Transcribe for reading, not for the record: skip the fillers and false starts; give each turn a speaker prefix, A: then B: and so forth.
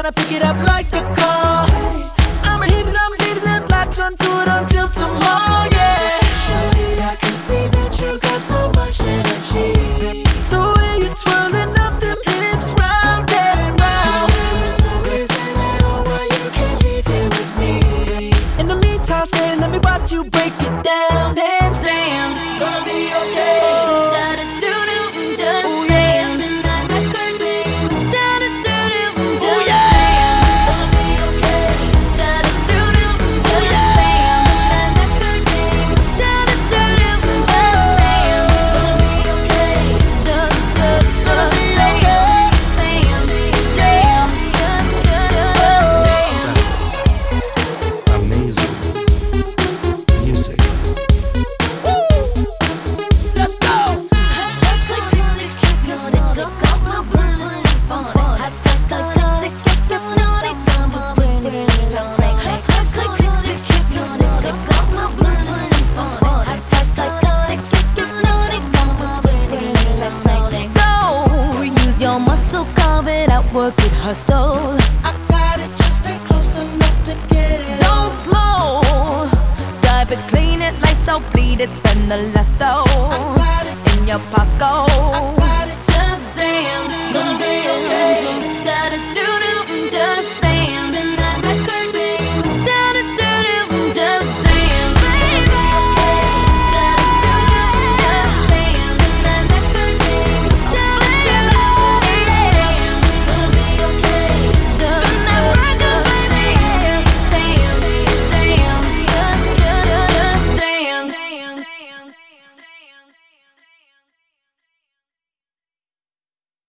A: wanna pick it up like a call. I'm hitting, I'm leaving it, latch onto it until tomorrow, yeah.
B: Shorty, I can see that you got so much energy.
A: The way you're twirling up them hips round and round.
B: There's no reason at all why you can't leave here with me.
A: In the meantime, stay, let me watch you break it down. And
B: Damn, it's gonna be okay. Da-da-doo-doo, just
A: oh, yeah.
B: dance behind that curtain. Da-da-doo-doo, just
A: yeah.
B: dance. Gonna be okay. Da-da-doo-doo, just dance behind that curtain. Da-da-doo-doo, just dance. Gonna be okay.
A: Gonna be okay.
C: Amazing music.
A: Let's go.
B: Go, use your muscle, carve it out, work it, hustle.
A: I got it, just stay close enough to get it.
B: Don't slow, dive it, clean it, lights out, bleed it, spend the last
A: I
B: dough
A: got it.
B: in your pocket.